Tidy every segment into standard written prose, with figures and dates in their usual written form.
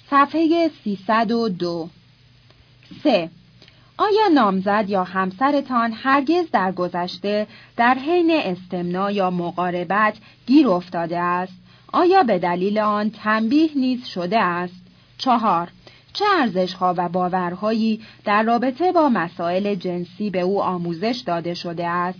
صفحه 302. 3. آیا نامزد یا همسرتان هرگز در گذشته در حین استمنا یا مقاربت گیر افتاده است؟ آیا به دلیل آن تنبیه نیز شده است؟ 4. چه ارزش‌ها و باورهایی در رابطه با مسائل جنسی به او آموزش داده شده است؟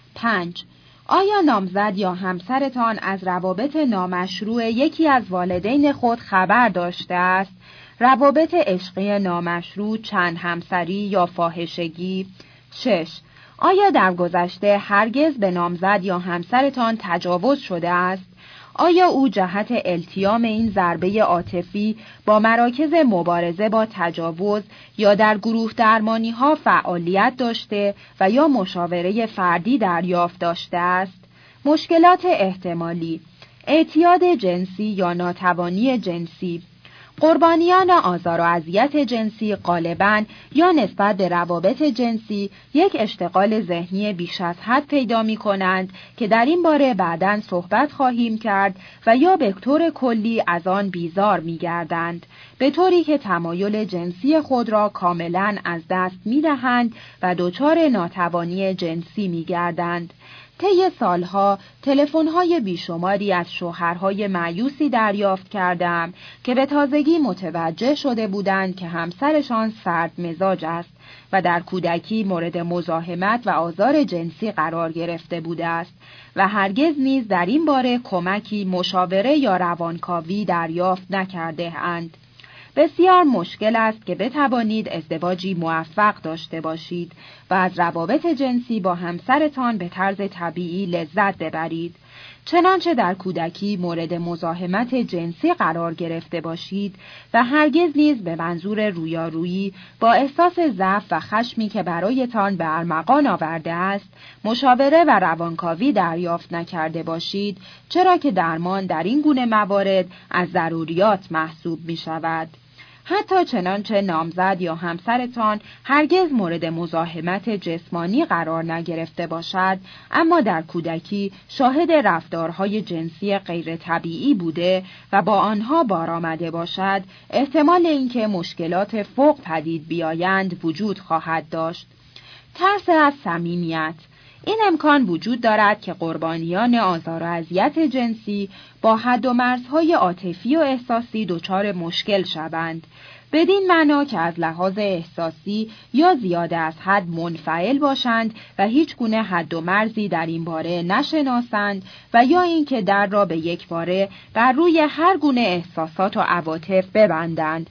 5. آیا نامزد یا همسرتان از روابط نامشروع یکی از والدین خود خبر داشته است؟ روابط عشقی نامشروع، چند همسری یا فاحشگی؟ 6. آیا در گذشته هرگز به نامزد یا همسرتان تجاوز شده است؟ آیا او جهت التیام این ضربه عاطفی با مراکز مبارزه با تجاوز یا در گروه درمانی‌ها فعالیت داشته و یا مشاوره فردی دریافت داشته است؟ مشکلات احتمالی: اعتیاد جنسی یا ناتوانی جنسی. قربانیان آزار و اذیت جنسی غالباً یا نسبت به روابط جنسی یک اشتغال ذهنی بیش از حد پیدا می‌کنند که در این باره بعداً صحبت خواهیم کرد و یا به طور کلی از آن بیزار می‌گردند، به طوری که تمایل جنسی خود را کاملاً از دست می‌دهند و دچار ناتوانی جنسی می‌گردند. طی سالها تلفن‌های بیشماری از شوهرهای مایوسی دریافت کردم که به تازگی متوجه شده بودند که همسرشان سرد مزاج است و در کودکی مورد مزاحمت و آزار جنسی قرار گرفته بوده است و هرگز نیز در این باره کمکی، مشاوره یا روانکاوی دریافت نکرده اند. بسیار مشکل است که بتوانید ازدواجی موفق داشته باشید و از روابط جنسی با همسرتان به طرز طبیعی لذت ببرید. چنانچه در کودکی مورد مزاحمت جنسی قرار گرفته باشید و هرگز نیز به منظور رویارویی با احساس ضعف و خشمی که برایتان به ارمغان آورده است، مشاوره و روانکاوی دریافت نکرده باشید، چرا که درمان در این گونه موارد از ضروریات محسوب می شود. حتی چنانچه نامزد یا همسرتان هرگز مورد مزاحمت جسمانی قرار نگرفته باشد، اما در کودکی شاهد رفتارهای جنسی غیر طبیعی بوده و با آنها بار آمده باشد، احتمال اینکه مشکلات فوق پدید بیایند وجود خواهد داشت. ترس از صمیمیت. این امکان وجود دارد که قربانیان آزار و اذیت جنسی با حد و مرزهای عاطفی و احساسی دچار مشکل شوند، بدین معنا که از لحاظ احساسی یا زیاده از حد منفعل باشند و هیچ گونه حد و مرزی در این باره نشناسند و یا اینکه در را به یک باره بر روی هر گونه احساسات و عواطف ببندند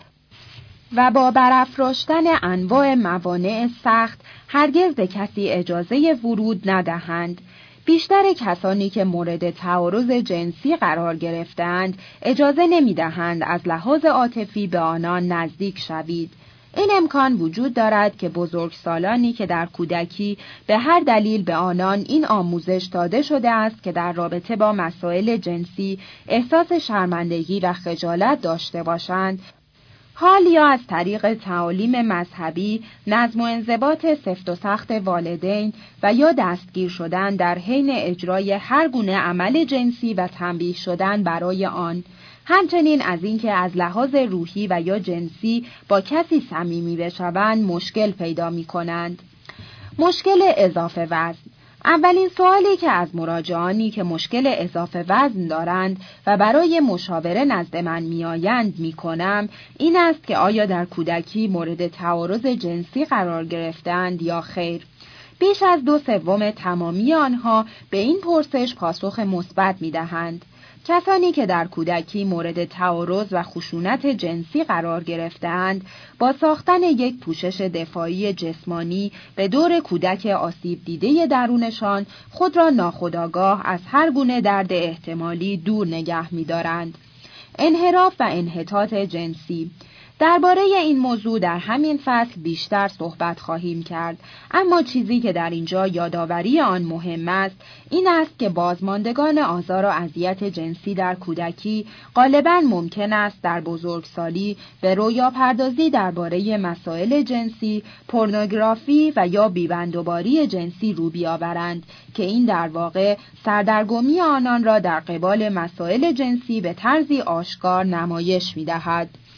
و با برافراشتن انواع موانع سخت هرگز به کسی اجازه ورود ندهند. بیشتر کسانی که مورد تعارض جنسی قرار گرفتند اجازه نمی‌دهند از لحاظ عاطفی به آنان نزدیک شوید. این امکان وجود دارد که بزرگسالانی که در کودکی به هر دلیل به آنان این آموزش داده شده است که در رابطه با مسائل جنسی احساس شرمندگی و خجالت داشته باشند، حال یا از طریق تعالیم مذهبی، نظم و انضباط سفت و سخت والدین و یا دستگیر شدن در حین اجرای هر گونه عمل جنسی و تنبیه شدن برای آن، همچنین از اینکه از لحاظ روحی و یا جنسی با کسی صمیمی بشوند مشکل پیدا می کنند. مشکل اضافه وزن. اولین سوالی که از مراجعانی که مشکل اضافه وزن دارند و برای مشاوره نزد من میآیند میکنم این است که آیا در کودکی مورد تعارض جنسی قرار گرفتند یا خیر. بیش از 2/3 تمامی آنها به این پرسش پاسخ مثبت میدهند. کسانی که در کودکی مورد تعارض و خشونت جنسی قرار گرفتند، با ساختن یک پوشش دفاعی جسمانی به دور کودک آسیب دیده درونشان خود را ناخودآگاه از هر گونه درد احتمالی دور نگه می‌دارند. انحراف و انحطاط جنسی. درباره این موضوع در همین فصل بیشتر صحبت خواهیم کرد، اما چیزی که در اینجا یادآوری آن مهم است این است که بازماندگان آزار و اذیت جنسی در کودکی غالباً ممکن است در بزرگسالی به رویاپردازی درباره مسائل جنسی، پورنوگرافی و یا بیبندوباری جنسی رو بیاورند که این در واقع سردرگمی آنان را در قبال مسائل جنسی به طرزی آشکار نمایش می‌دهد.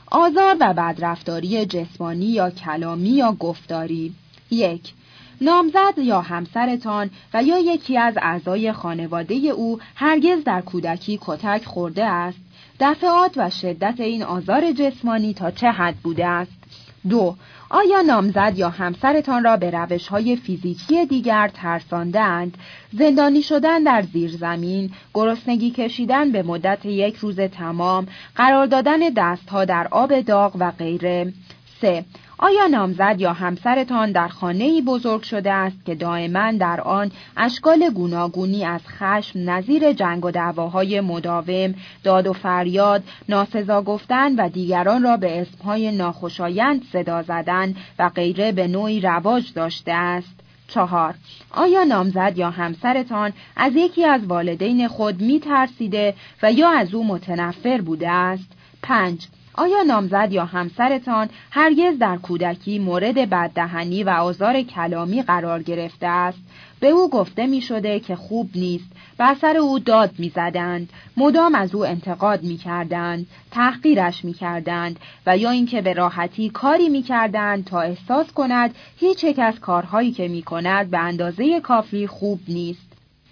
آزار و بدرفتاری جسمانی یا کلامی یا گفتاری. 1. نامزد یا همسرتان و یا یکی از اعضای خانواده او هرگز در کودکی کتک خورده است. دفعات و شدت این آزار جسمانی تا چه حد بوده است؟ 2. آیا نامزد یا همسرتان را به روش‌های فیزیکی دیگر ترسانده‌اند؟ زندانی شدن در زیرزمین، گرسنگی کشیدن به مدت 1 روز تمام، قرار دادن دستها در آب داغ و غیره. 3. آیا نامزد یا همسرتان در خانه‌ای بزرگ شده است که دائما در آن اشکال گوناگونی از خشم نظیر جنگ و دعواهای مداوم، داد و فریاد، ناسزا گفتن و دیگران را به اسمهای ناخوشایند صدا زدن و غیره به نوعی رواج داشته است؟ 4. آیا نامزد یا همسرتان از یکی از والدین خود می‌ترسیده و یا از او متنفر بوده است؟ 5. آیا نامزد یا همسرتان هرگز در کودکی مورد بددهنی و آزار کلامی قرار گرفته است؟ به او گفته می شده که خوب نیست، بر سر او داد می زدند، مدام از او انتقاد می کردند، تحقیرش می کردند و یا اینکه به راحتی کاری می کردند تا احساس کند هیچ یک از کارهایی که می کند به اندازه کافی خوب نیست.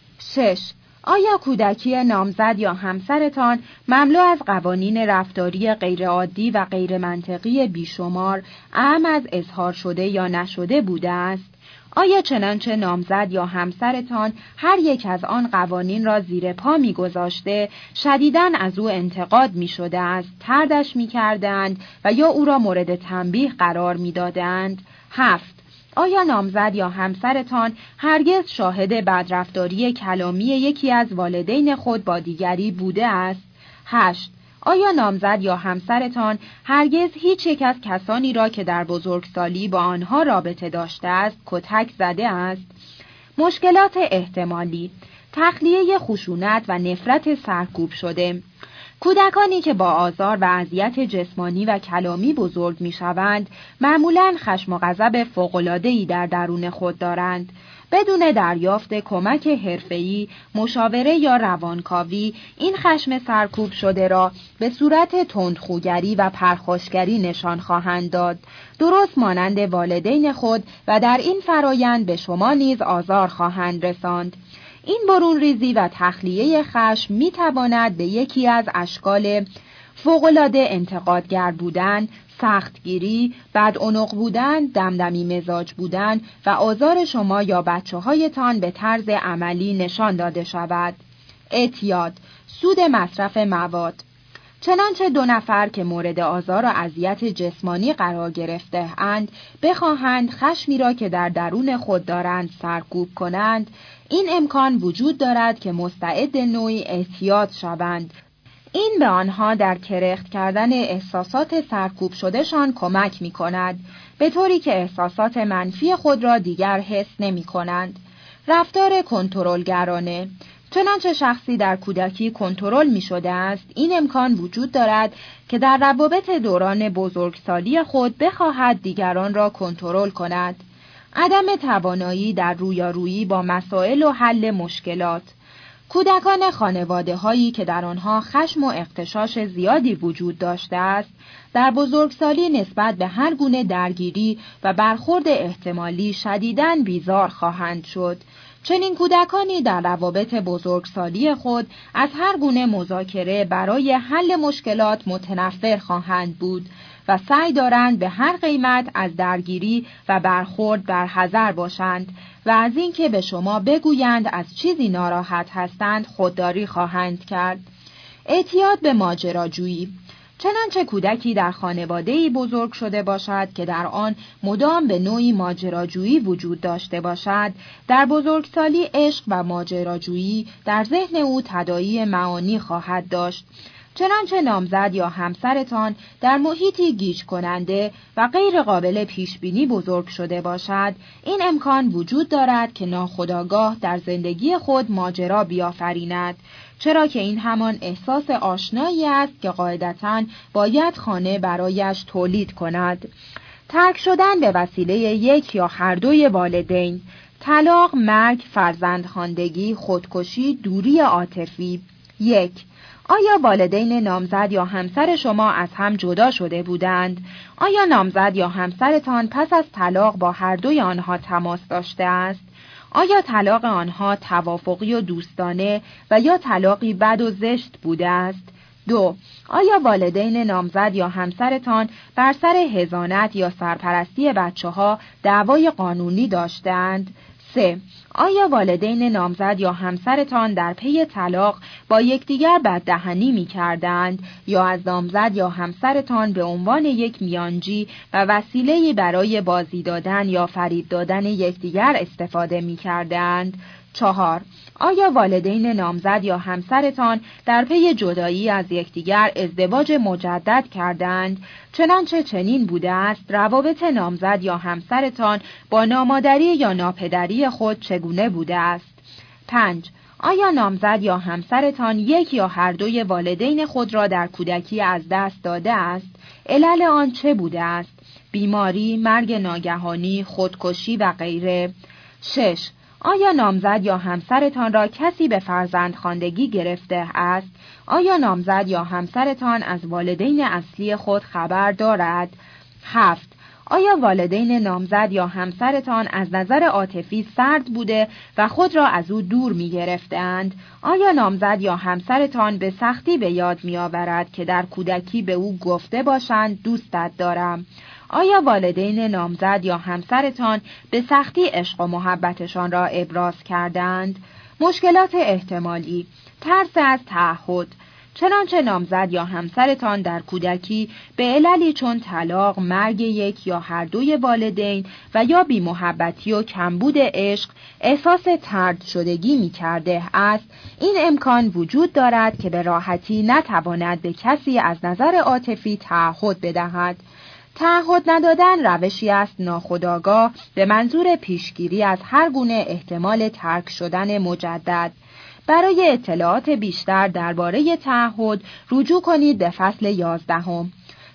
6. آیا کودکی نامزد یا همسرتان مملو از قوانین رفتاری غیرعادی و غیر منطقی بیشمار اعم از اظهار شده یا نشده بوده است؟ آیا چنانچه نامزد یا همسرتان هر یک از آن قوانین را زیر پا می‌گذاشته، شدیداً از او انتقاد می‌شده است، طردش می‌کردند و یا او را مورد تنبیه قرار می‌دادند؟ 7. آیا نامزد یا همسرتان هرگز شاهد بدرفتاری کلامی یکی از والدین خود با دیگری بوده است؟ 8. آیا نامزد یا همسرتان هرگز هیچ یک از کسانی را که در بزرگسالی با آنها رابطه داشته است کتک زده است؟ مشکلات احتمالی: تخلیه خشونت و نفرت سرکوب شده. کودکانی که با آزار و اذیت جسمانی و کلامی بزرگ می‌شوند، معمولاً خشم و غضب فوق‌العاده‌ای در درون خود دارند. بدون دریافت کمک حرفه‌ای، مشاوره یا روانکاوی، این خشم سرکوب شده را به صورت تندخوگری و پرخاشگری نشان خواهند داد، درست مانند والدین خود، و در این فرایند به شما نیز آزار خواهند رساند. این برون ریزی و تخلیه خشم می تواند به یکی از اشکال فوق‌العاده انتقادگر بودن، سختگیری، بدعنق بودن، دمدمی مزاج بودن و آزار شما یا بچه‌هایتان به طرز عملی نشان داده شود. اعتیاد، سود مصرف مواد. چنانچه 2 نفر که مورد آزار و اذیت جسمانی قرار گرفته اند بخواهند خشمی را که در درون خود دارند سرکوب کنند، این امکان وجود دارد که مستعد نوعی اعتیاد شوند. این به آنها در کرخت کردن احساسات سرکوب شدهشان کمک می کند، به طوری که احساسات منفی خود را دیگر حس نمی کنند. رفتار کنترلگرانه. چنانچه شخصی در کودکی کنترل می شده است، این امکان وجود دارد که در روابط دوران بزرگسالی خود بخواهد دیگران را کنترل کند. عدم توانایی در رویارویی با مسائل و حل مشکلات. کودکان خانواده هایی که در آنها خشم و اغتشاش زیادی وجود داشته است، در بزرگسالی نسبت به هر گونه درگیری و برخورد احتمالی شدیداً بیزار خواهند شد. چنین کودکانی در روابط بزرگسالی خود از هر گونه مذاکره برای حل مشکلات متنفر خواهند بود و سعی دارند به هر قیمت از درگیری و برخورد برحذر باشند و از اینکه به شما بگویند از چیزی ناراحت هستند خودداری خواهند کرد. اعتیاد به ماجراجویی. چنانچه کودکی در خانواده‌ای بزرگ شده باشد که در آن مدام به نوعی ماجراجویی وجود داشته باشد، در بزرگسالی عشق و ماجراجویی در ذهن او تداعی معانی خواهد داشت. چنانچه نامزد یا همسرتان در محیطی گیج کننده و غیر قابل پیشبینی بزرگ شده باشد، این امکان وجود دارد که ناخودآگاه در زندگی خود ماجرا بیافریند، چرا که این همان احساس آشنایی است که قاعدتاً باید خانه برایش تولید کند. ترک شدن به وسیله یک یا هر دوی والدین، طلاق، مرگ، فرزندخواندگی، خودکشی، دوری عاطفی. 1. آیا والدین نامزد یا همسر شما از هم جدا شده بودند؟ آیا نامزد یا همسرتان پس از طلاق با هر دوی آنها تماس داشته است؟ آیا طلاق آنها توافقی و دوستانه و یا طلاقی بد و زشت بوده است؟ 2. آیا والدین نامزد یا همسرتان بر سر حضانت یا سرپرستی بچه‌ها دعوای قانونی داشتند؟ 3. آیا والدین نامزد یا همسرتان در پی طلاق با یکدیگر بددهنی می‌کردند یا از نامزد یا همسرتان به عنوان یک میانجی و وسیله‌ای برای بازی دادن یا فریب دادن یکدیگر استفاده می‌کردند؟ 4. آیا والدین نامزد یا همسرتان در پی جدایی از یکدیگر ازدواج مجدد کردند؟ چنانچه چنین بوده است روابط نامزد یا همسرتان با نامادری یا ناپدری خود چگونه بوده است؟ 5. آیا نامزد یا همسرتان یک یا هر دوی والدین خود را در کودکی از دست داده است؟ علل آن چه بوده است؟ بیماری، مرگ ناگهانی، خودکشی و غیره. 6. آیا نامزد یا همسرتان را کسی به فرزندخواندگی گرفته است؟ آیا نامزد یا همسرتان از والدین اصلی خود خبر دارد؟ 7. آیا والدین نامزد یا همسرتان از نظر عاطفی سرد بوده و خود را از او دور می گرفتند؟ آیا نامزد یا همسرتان به سختی به یاد می آورد که در کودکی به او گفته باشند دوستت دارم؟ آیا والدین نامزد یا همسرتان به سختی عشق و محبتشان را ابراز کردند؟ مشکلات احتمالی: ترس از تعهد. چنانچه نامزد یا همسرتان در کودکی به عللی چون طلاق، مرگ یک یا هر دوی والدین و یا بی‌محبتی و کمبود عشق احساس طرد شدگی می کرده است، این امکان وجود دارد که به راحتی نتواند به کسی از نظر عاطفی تعهد بدهد. تعهد ندادن روشی است ناخودآگاه به منظور پیشگیری از هر گونه احتمال ترک شدن مجدد. برای اطلاعات بیشتر درباره تعهد رجوع کنید به فصل 11.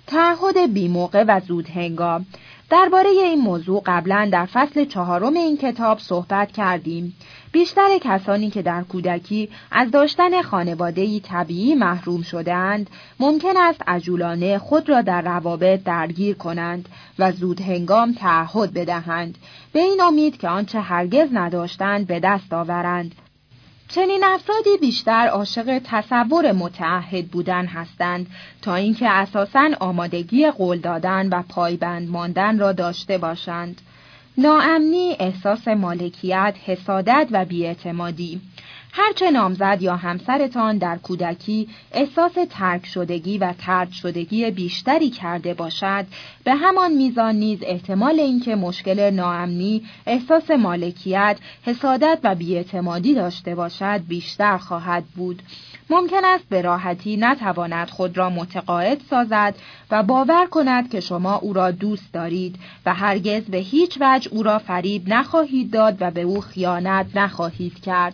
تعهد بی‌موقع و زودهنگام. درباره این موضوع قبلا در فصل 4 این کتاب صحبت کردیم. بیشتر کسانی که در کودکی از داشتن خانواده‌ای طبیعی محروم شدند، ممکن است عجولانه خود را در روابط درگیر کنند و زود هنگام تعهد بدهند، به این امید که آنچه هرگز نداشتند به دست آورند. چنین افرادی بیشتر عاشق تصور متعهد بودن هستند تا اینکه اساساً آمادگی قول دادن و پایبند ماندن را داشته باشند. ناامنی، احساس مالکیت، حسادت و بی‌اعتمادی. هرچه نامزد یا همسرتان در کودکی احساس ترک شدگی و طرد شدگی بیشتری کرده باشد، به همان میزان نیز احتمال اینکه مشکل ناامنی، احساس مالکیت، حسادت و بی‌اعتمادی داشته باشد بیشتر خواهد بود. ممکن است به راحتی نتواند خود را متقاعد سازد و باور کند که شما او را دوست دارید و هرگز به هیچ وجه او را فریب نخواهید داد و به او خیانت نخواهید کرد.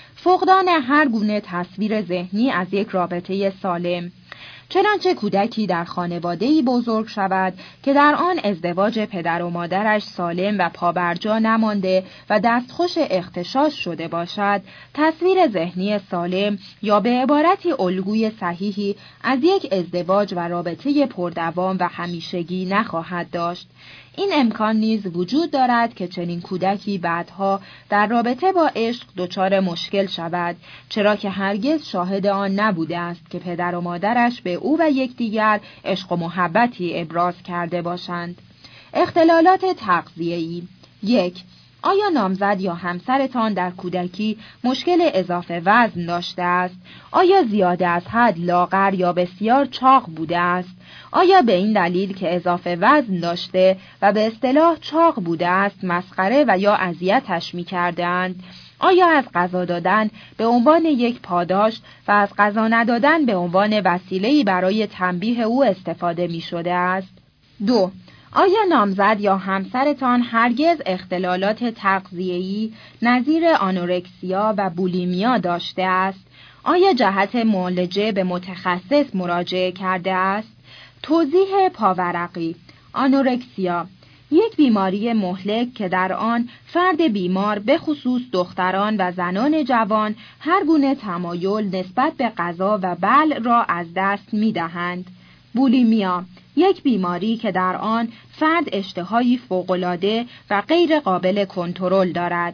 فقدان هر گونه تصویر ذهنی از یک رابطه سالم. چنانچه کودکی در خانواده‌ای بزرگ شود که در آن ازدواج پدر و مادرش سالم و پابرجا نمانده و دستخوش اغتشاش شده باشد، تصویر ذهنی سالم یا به عبارتی الگوی صحیحی از یک ازدواج و رابطه پردوام و همیشگی نخواهد داشت. این امکان نیز وجود دارد که چنین کودکی بعدها در رابطه با عشق دچار مشکل شود، چرا که هرگز شاهد آن نبوده است که پدر و مادرش به او و یکدیگر عشق و محبتی ابراز کرده باشند. اختلالات تغذیه‌ای. 1. آیا نامزد یا همسرتان در کودکی مشکل اضافه وزن داشته است؟ آیا زیاده از حد لاغر یا بسیار چاق بوده است؟ آیا به این دلیل که اضافه وزن داشته و به اصطلاح چاق بوده است مسخره و یا اذیتش می‌کردند؟ آیا از غذا دادن به عنوان یک پاداش و از غذا ندادن به عنوان وسیله‌ای برای تنبیه او استفاده می‌شده است؟ 2. آیا نامزد یا همسرتان هرگز اختلالات تغذیه‌ای نظیر آنورکسیا و بولیمیا داشته است؟ آیا جهت معالجه به متخصص مراجعه کرده است؟ توضیح پاورقی. آنورکسیا یک بیماری مهلک که در آن فرد بیمار به خصوص دختران و زنان جوان هر گونه تمایل نسبت به غذا و بلع را از دست می‌دهند. بولیمیا، یک بیماری که در آن فرد اشتهایی فوق‌العاده و غیر قابل کنترل دارد.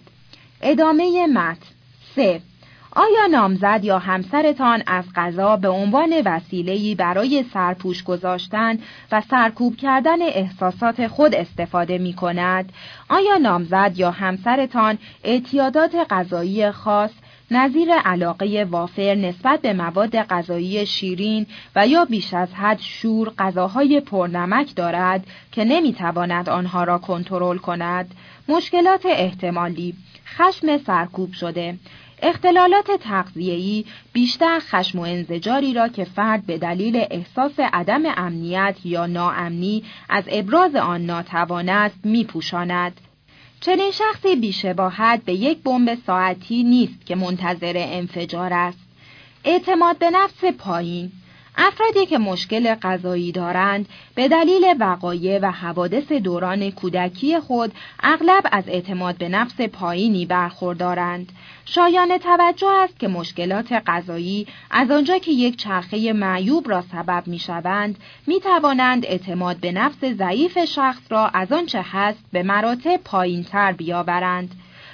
ادامه متن. 3. آیا نامزد یا همسرتان از غذا به عنوان وسیله‌ای برای سرپوش گذاشتن و سرکوب کردن احساسات خود استفاده می‌کند؟ آیا نامزد یا همسرتان اعتیادات غذایی خاص نظیر علاقه وافر نسبت به مواد غذایی شیرین و یا بیش از حد شور غذاهای پرنمک دارد که نمی‌تواند آنها را کنترل کند؟ مشکلات احتمالی: خشم سرکوب شده، اختلالات تغذیه‌ای، بیشتر خشم و انزجاری را که فرد به دلیل احساس عدم امنیت یا ناامنی از ابراز آن ناتوان است می‌پوشاند. چنین شخصی بی‌شباهت به یک بمب ساعتی نیست که منتظر انفجار است. اعتماد به نفس پایین: افرادی که مشکل غذایی دارند به دلیل وقایع و حوادث دوران کودکی خود اغلب از اعتماد به نفس پایینی برخوردارند. شایان توجه است که مشکلات غذایی از آنجا که یک چرخه معیوب را سبب می‌شوند، می‌توانند اعتماد به نفس ضعیف شخص را از آنچه هست به مراتب پایین‌تر بیاورند.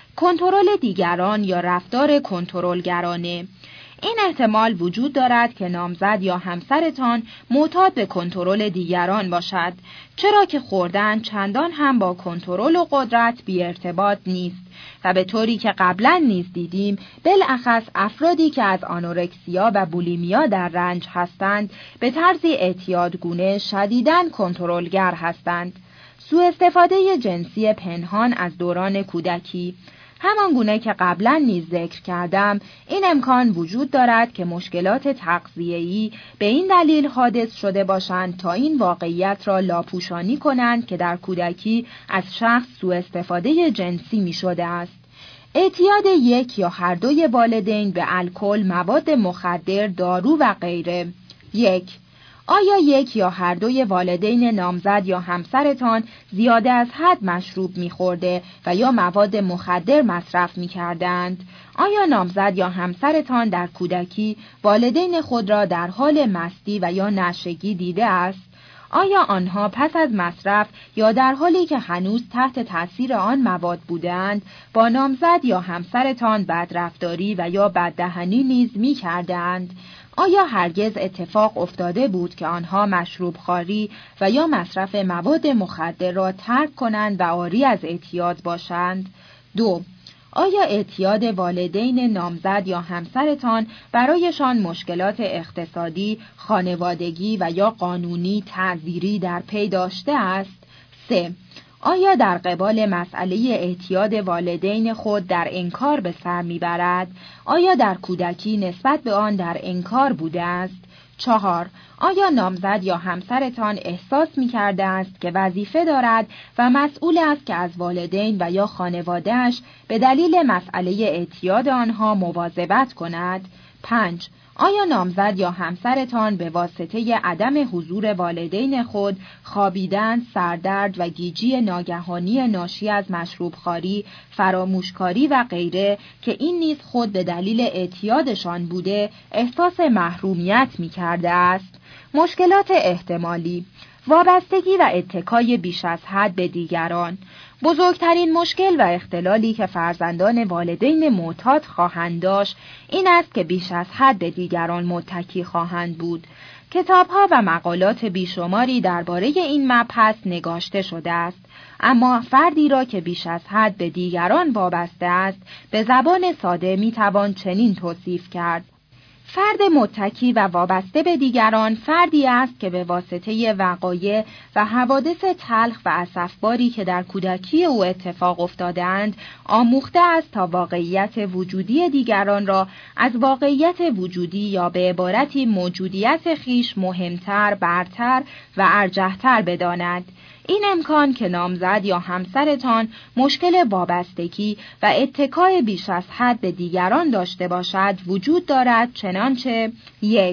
کنترل دیگران یا رفتار کنترلگرانه: این احتمال وجود دارد که نامزد یا همسرتان معتاد به کنترل دیگران باشد، چرا که خوردن چندان هم با کنترل و قدرت بی ارتباط نیست و به طوری که قبلا نیز دیدیم بالاخص افرادی که از آنورکسیا و بولیمیا در رنج هستند به طرزی اعتیادگونه شدیداً کنترلگر هستند. سوء استفاده جنسی پنهان از دوران کودکی: همان گونه که قبلا نیز ذکر کردم، این امکان وجود دارد که مشکلات تغذیه‌ای به این دلیل حادث شده باشند تا این واقعیت را لاپوشانی کنند که در کودکی از شخص سوء استفاده جنسی می شده است. اعتیاد یک یا هر دوی والدین به الکل، مواد مخدر، دارو و غیره. 1. آیا یک یا هر دوی والدین نامزد یا همسرتان زیاده از حد مشروب می‌خورده و یا مواد مخدر مصرف می‌کردند؟ آیا نامزد یا همسرتان در کودکی والدین خود را در حال مستی و یا نشگی دیده است؟ آیا آنها پس از مصرف یا در حالی که هنوز تحت تأثیر آن مواد بودند با نامزد یا همسرتان بدرفتاری و یا بددهنی نیز می‌کردند؟ آیا هرگز اتفاق افتاده بود که آنها مشروب خواری و یا مصرف مواد مخدر را ترک کنند و عاری از اعتیاد باشند؟ 2. آیا اعتیاد والدین نامزد یا همسرتان برایشان مشکلات اقتصادی، خانوادگی و یا قانونی تعزیری در پی داشته است؟ 3. آیا در قبال مسئله اعتیاد والدین خود در انکار به سر میبرد؟ آیا در کودکی نسبت به آن در انکار بوده است؟ 4. آیا نامزد یا همسرتان احساس می‌کرده است که وظیفه دارد و مسئول است که از والدین و یا خانواده‌اش به دلیل مسئله اعتیاد آنها مواظبت کند؟ 5. آیا نامزد یا همسرتان به واسطه عدم حضور والدین خود خوابیدن، سردرد و گیجی ناگهانی ناشی از مشروبخواری، فراموشکاری و غیره که این نیز خود به دلیل اعتیادشان بوده، احساس محرومیت می‌کرده است؟ مشکلات احتمالی: وابستگی و اتکای بیش از حد به دیگران. بزرگترین مشکل و اختلالی که فرزندان والدین معتاد خواهند داشت این است که بیش از حد به دیگران متکی خواهند بود. کتاب‌ها و مقالات بیشماری درباره این مبحث نگاشته شده است، اما فردی را که بیش از حد به دیگران وابسته است به زبان ساده میتوان چنین توصیف کرد: فرد متکی و وابسته به دیگران فردی است که به واسطه وقایع و حوادث تلخ و اسفباری که در کودکی او اتفاق افتادند آموخته است تا واقعیت وجودی دیگران را از واقعیت وجودی یا به عبارتی موجودیت خیش مهمتر، برتر و ارجحتر بداند. این امکان که نامزد یا همسرتان مشکل وابستگی و اتکای بیش از حد به دیگران داشته باشد وجود دارد، چنانچه 1.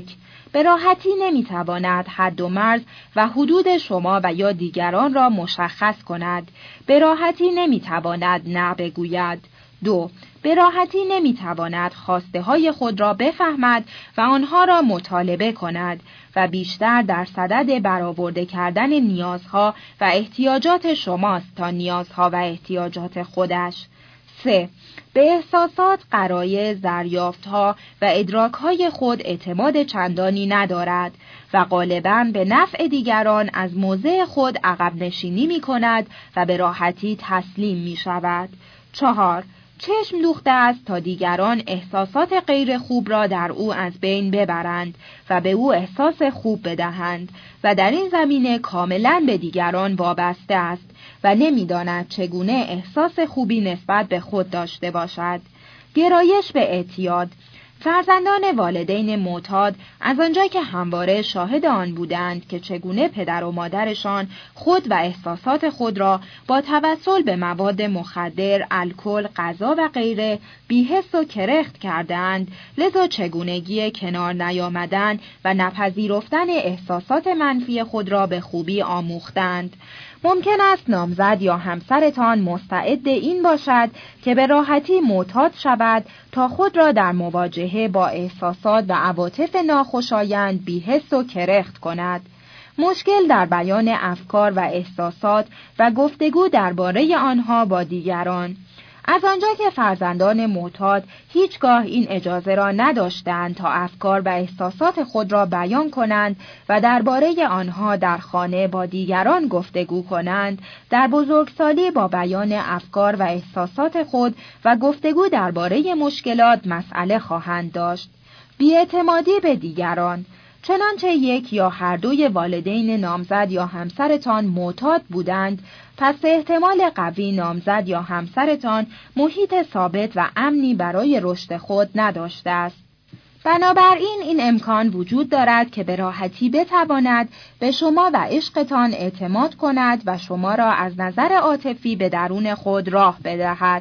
به راحتی نمیتواند حد و مرز و حدود شما و یا دیگران را مشخص کند. به راحتی نمیتواند نه بگوید. 2. به راحتی نمیتواند خواسته های خود را بفهمد و آنها را مطالبه کند و بیشتر در صدد برآورده کردن نیازها و احتیاجات شماست تا نیازها و احتیاجات خودش. 3. به احساسات، غرایز، دریافت‌ها و ادراک‌های خود اعتماد چندانی ندارد و غالباً به نفع دیگران از موضع خود عقب نشینی می‌کند و به راحتی تسلیم می‌شود. 4. چشم دوخته است تا دیگران احساسات غیر خوب را در او از بین ببرند و به او احساس خوب بدهند و در این زمینه کاملاً به دیگران وابسته است و نمی‌داند چگونه احساس خوبی نسبت به خود داشته باشد. گرایش به اعتیاد. فرزندان والدین معتاد از آنجا که همواره شاهد آن بودند که چگونه پدر و مادرشان خود و احساسات خود را با توسل به مواد مخدر، الکل، غذا و غیره بی‌حس و کرخت کردند، لذا چگونگی کنار نیامدن و نپذیرفتن احساسات منفی خود را به خوبی آموختند. ممکن است نامزد یا همسرتان مستعد این باشد که به راحتی معتاد شود تا خود را در مواجهه با احساسات و عواطف ناخوشایند بی‌حس و کرخت کند. مشکل در بیان افکار و احساسات و گفتگو درباره آنها با دیگران. از آنجا که فرزندان معتاد هیچگاه این اجازه را نداشتند تا افکار و احساسات خود را بیان کنند و درباره آنها در خانه با دیگران گفتگو کنند، در بزرگسالی با بیان افکار و احساسات خود و گفتگو درباره مشکلات مسئله خواهند داشت. بی‌اعتمادی به دیگران. چنانچه یک یا هر دوی والدین نامزد یا همسرتان معتاد بودند، پس احتمال قوی نامزد یا همسرتان محیط ثابت و امنی برای رشد خود نداشته است. بنابراین این امکان وجود دارد که به راحتی بتواند به شما و عشقتان اعتماد کند و شما را از نظر عاطفی به درون خود راه بدهد.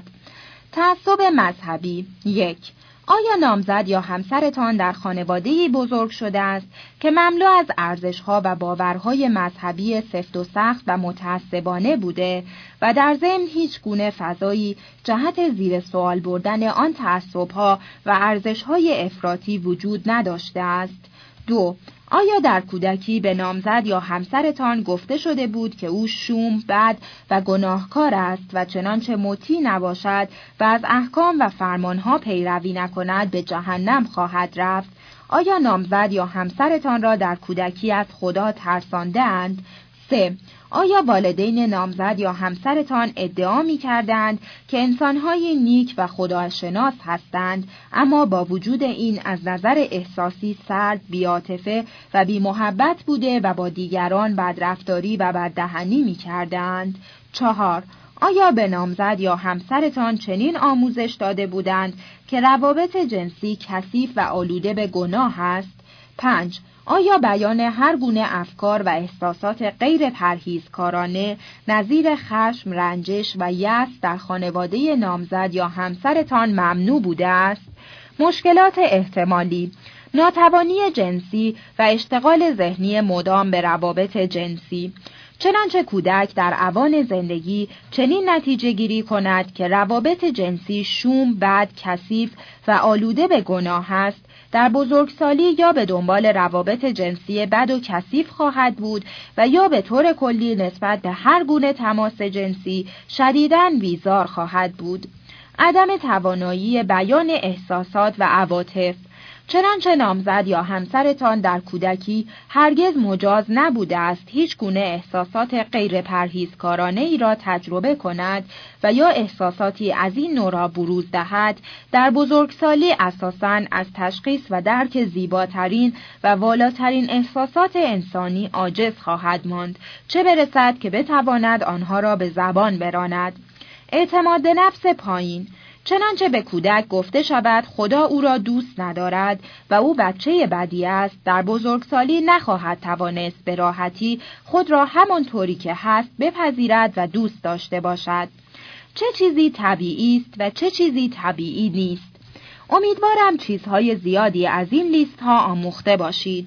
تعصب مذهبی. 1. آیا نامزد یا همسرتان در خانواده‌ای بزرگ شده است که مملو از ارزش‌ها و باورهای مذهبی سفت و سخت و متعصبانه بوده و در ضمن هیچ گونه فضایی جهت زیر سوال بردن آن تعصب‌ها و ارزش‌های افراطی وجود نداشته است؟ 2. آیا در کودکی به نامزد یا همسرتان گفته شده بود که او شوم، بد و گناهکار است و چنانچه مطیع نباشد و از احکام و فرمانها پیروی نکند به جهنم خواهد رفت؟ آیا نامزد یا همسرتان را در کودکی از خدا ترسانده‌اند؟ 3. آیا والدین نامزد یا همسرتان ادعا می‌کردند که انسان‌های نیک و خداشناس هستند، اما با وجود این از نظر احساسی سرد، بی‌عاطفه و بی‌محبت بوده و با دیگران بدرفتاری و بددهنی می‌کردند؟ 4. آیا به نامزد یا همسرتان چنین آموزش داده بودند که روابط جنسی کثیف و آلوده به گناه است؟ 5. آیا بیان هر گونه افکار و احساسات غیر پرهیزکارانه نظیر خشم، رنجش و یأس در خانواده نامزد یا همسرتان ممنوع بوده است؟ مشکلات احتمالی: ناتوانی جنسی و اشتغال ذهنی مدام به روابط جنسی. چنانچه کودک در اوان زندگی چنین نتیجه گیری کند که روابط جنسی شوم، بد، کثیف و آلوده به گناه است، در بزرگسالی یا به دنبال روابط جنسی بد و کثیف خواهد بود و یا به طور کلی نسبت به هر گونه تماس جنسی شدیداً بیزار خواهد بود. عدم توانایی بیان احساسات و عواطف. چنانچه نامزد یا همسرتان در کودکی هرگز مجاز نبوده است هیچ گونه احساسات غیر پرهیزکارانه ای را تجربه کند و یا احساساتی از این نوع را بروز دهد، در بزرگسالی اساساً از تشخیص و درک زیباترین و والاترین احساسات انسانی عاجز خواهد ماند، چه برسد که بتواند آنها را به زبان براند. اعتماد به نفس پایین. چنانچه به کودک گفته شود خدا او را دوست ندارد و او بچه بدی است، در بزرگسالی نخواهد توانست به راحتی خود را همانطوری که هست بپذیرد و دوست داشته باشد. چه چیزی طبیعی است و چه چیزی طبیعی نیست؟ امیدوارم چیزهای زیادی از این لیست ها آموخته باشید.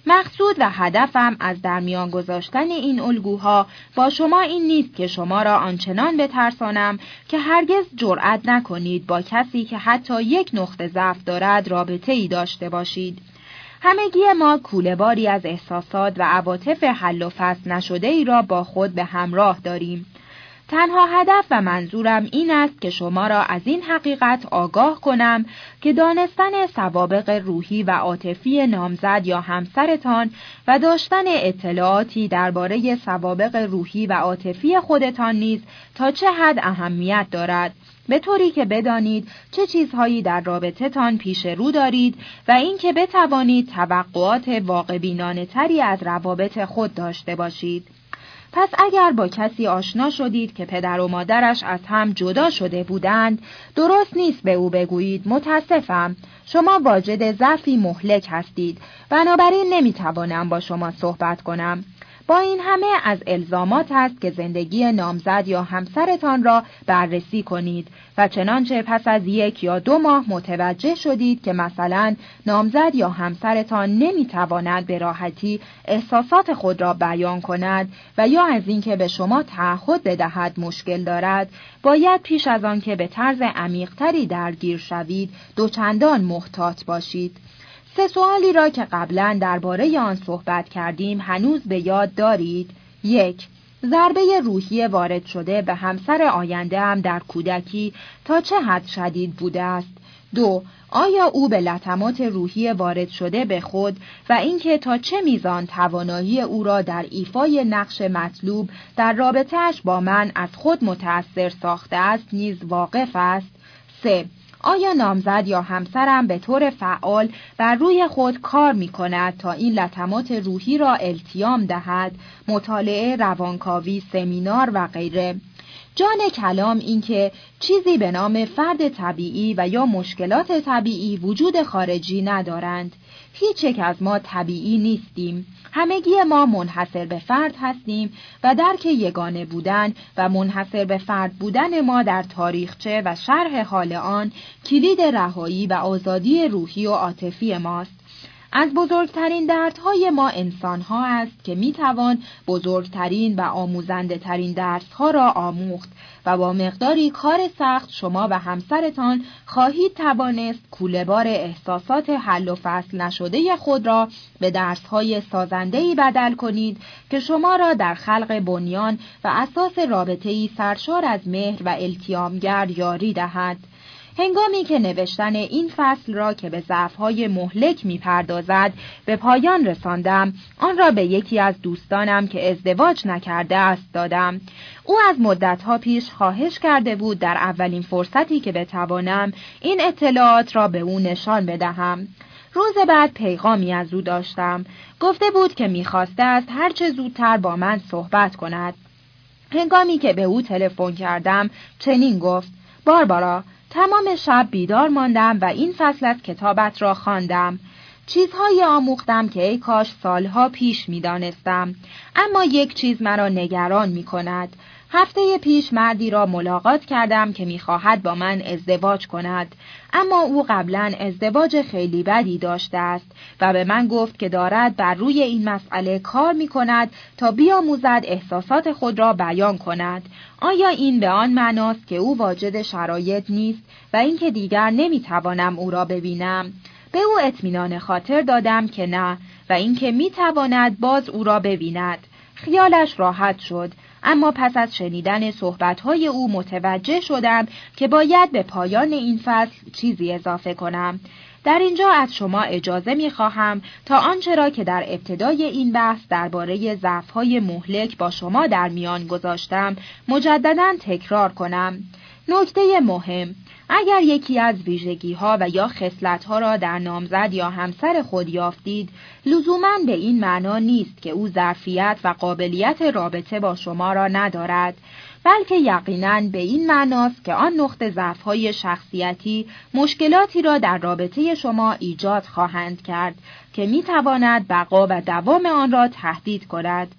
مقصود و هدفم از در میان گذاشتن این الگوها با شما این نیست که شما را آنچنان بترسانم که هرگز جرأت نکنید با کسی که حتی یک نقطه ضعف دارد رابطه‌ای داشته باشید. همگی ما کوله‌باری از احساسات و عواطف حل و فصل نشده ای را با خود به همراه داریم. تنها هدف و منظورم این است که شما را از این حقیقت آگاه کنم که دانستن سوابق روحی و عاطفی نامزد یا همسرتان و داشتن اطلاعاتی درباره سوابق روحی و عاطفی خودتان نیز تا چه حد اهمیت دارد، به طوری که بدانید چه چیزهایی در رابطه‌تان پیش رو دارید و اینکه بتوانید توقعات واقع‌بینانه تری از روابط خود داشته باشید. پس اگر با کسی آشنا شدید که پدر و مادرش از هم جدا شده بودند، درست نیست به او بگویید متاسفم، شما واجد ضعفی مهلک هستید، بنابراین نمیتوانم با شما صحبت کنم. با این همه از الزامات است که زندگی نامزد یا همسرتان را بررسی کنید و چنانچه پس از 1 یا 2 ماه متوجه شدید که مثلا نامزد یا همسرتان نمیتواند به راحتی احساسات خود را بیان کند و یا از اینکه به شما تعهد بدهد مشکل دارد، باید پیش از آن که به طرز عمیق‌تری درگیر شوید دوچندان محتاط باشید. 3 سوالی را که قبلا درباره آن صحبت کردیم هنوز به یاد دارید؟ 1. ضربه روحی وارد شده به همسر آینده هم در کودکی تا چه حد شدید بوده است؟ 2. آیا او به لطمات روحی وارد شده به خود و اینکه تا چه میزان توانایی او را در ایفای نقش مطلوب در رابطه‌اش با من از خود متأثر ساخته است نیز واقف است؟ 3. آیا نامزد یا همسرم به طور فعال بر روی خود کار می کند تا این لطمات روحی را التیام دهد، مطالعه، روانکاوی، سمینار و غیره؟ جان کلام این که چیزی به نام فرد طبیعی و یا مشکلات طبیعی وجود خارجی ندارند. هیچ یک از ما طبیعی نیستیم. همگی ما منحصر به فرد هستیم و درک یگانه بودن و منحصر به فرد بودن ما در تاریخچه و شرح حال آن کلید رهایی و آزادی روحی و عاطفی ماست. از بزرگترین دردهای ما انسانها است که میتوان بزرگترین و آموزنده ترین درسها را آموخت و با مقداری کار سخت شما و همسرتان خواهید توانست کوله‌بار احساسات حل و فصل نشده خود را به درسهای سازنده‌ای بدل کنید که شما را در خلق بنیان و اساس رابطه‌ای سرشار از مهر و التیامگر یاری دهد. هنگامی که نوشتن این فصل را که به ضعف‌های مهلک می‌پردازد به پایان رساندم، آن را به یکی از دوستانم که ازدواج نکرده است دادم. او از مدت‌ها پیش خواهش کرده بود در اولین فرصتی که بتوانم این اطلاعات را به او نشان بدهم. روز بعد پیغامی از او داشتم. گفته بود که می‌خواسته است هرچه زودتر با من صحبت کند. هنگامی که به او تلفن کردم، چنین گفت: باربارا، تمام شب بیدار ماندم و این فصل از کتابت را خواندم. چیزهایی آموختم که ای کاش سالها پیش می‌دانستم. اما یک چیز مرا نگران می‌کند. هفته پیش مردی را ملاقات کردم که می‌خواهد با من ازدواج کند، اما او قبلا ازدواج خیلی بدی داشته است و به من گفت که دارد بر روی این مسئله کار می‌کند تا بیاموزد احساسات خود را بیان کند. آیا این به آن معناست که او واجد شرایط نیست و اینکه دیگر نمی‌توانم او را ببینم؟ به او اطمینان خاطر دادم که نه و اینکه می‌تواند باز او را ببیند. خیالش راحت شد. اما پس از شنیدن صحبت‌های او متوجه شدم که باید به پایان این فصل چیزی اضافه کنم. در اینجا از شما اجازه می‌خواهم تا آنچه را که در ابتدای این بحث درباره ضعف‌های مهلک با شما در میان گذاشتم مجدداً تکرار کنم. نکته مهم: اگر یکی از ویژگی‌ها و یا خصلت‌ها را در نامزد یا همسر خود یافتید، لزوماً به این معنا نیست که او ظرفیت و قابلیت رابطه با شما را ندارد، بلکه یقیناً به این معناست که آن نقطه ضعف‌های شخصیتی مشکلاتی را در رابطه شما ایجاد خواهند کرد که می‌تواند بقا و دوام آن را تهدید کند.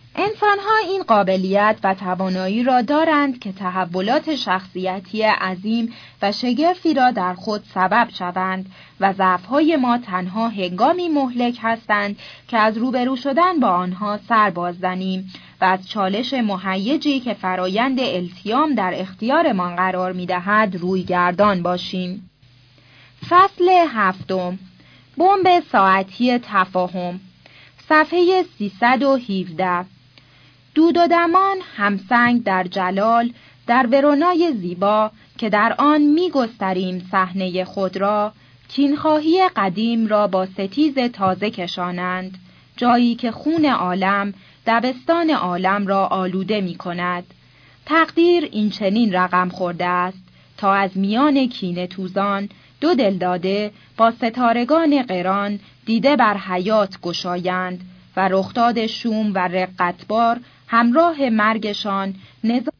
انسان‌ها این قابلیت و توانایی را دارند که تحولات شخصیتی عظیم و شگرفی را در خود سبب شوند و ضعف‌های ما تنها هنگامی مهلک هستند که از روبرو شدن با آنها سر باززنیم و از چالش مهیجی که فرایند التیام در اختیارمان قرار می‌دهد روی گردان باشیم. فصل 7. بمب ساعتی تفاهم. صفحه 317. دود و دمان همسنگ در جلال، در ورونای زیبا که در آن می‌گستریم صحنه خود را، کینخواهی قدیم را با ستیز تازه کشانند، جایی که خون عالم دبستان عالم را آلوده می‌کند. تقدیر این چنین رقم خورده است تا از میان کینه توزان دو دلداده با ستارگان قران دیده بر حیات گشایند و رخداد شوم و رقتبار همراه مرگشان